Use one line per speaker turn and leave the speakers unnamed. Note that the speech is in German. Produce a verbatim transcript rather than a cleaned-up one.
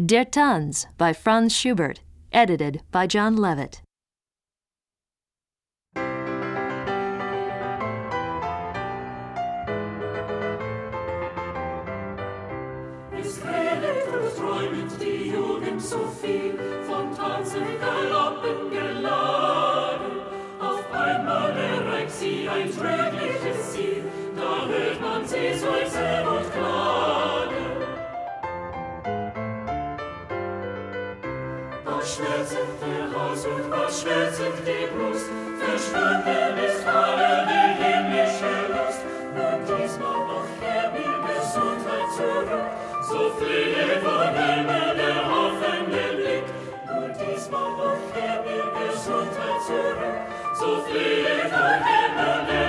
Der Tanz by Franz Schubert, edited by John Levitt.
Es redet und träumet die Jugend so viel, von Tanzen, Galoppen geladen. Auf einmal erreicht sie ein trügliches Ziel, da hört man sie seufzen und klagen. Was schmerzend der Hals und was schmerzend die Brust, verschwunden ist alle die himmlische Lust. Und diesmal noch her mir Gesundheit zurück, so fliehe von Himmel der hoffende Blick. Und diesmal noch her mir Gesundheit zurück, so fliehe von Himmel der